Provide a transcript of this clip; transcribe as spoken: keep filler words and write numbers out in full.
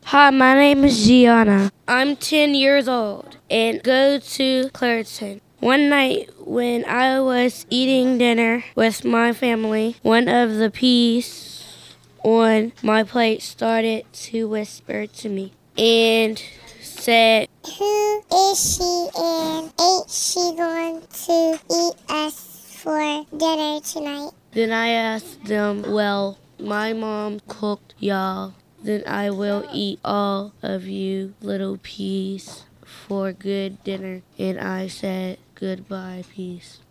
Hi, my name is Gianna. I'm ten years old and go to Clareton. One night when I was eating dinner with my family, one of the peas on my plate started to whisper to me and said, "Who is she and ain't she going to eat us for dinner tonight?" Then I asked them, well, my mom cooked y'all. Then I will eat all of you little peas for good dinner. And I said, goodbye, peace.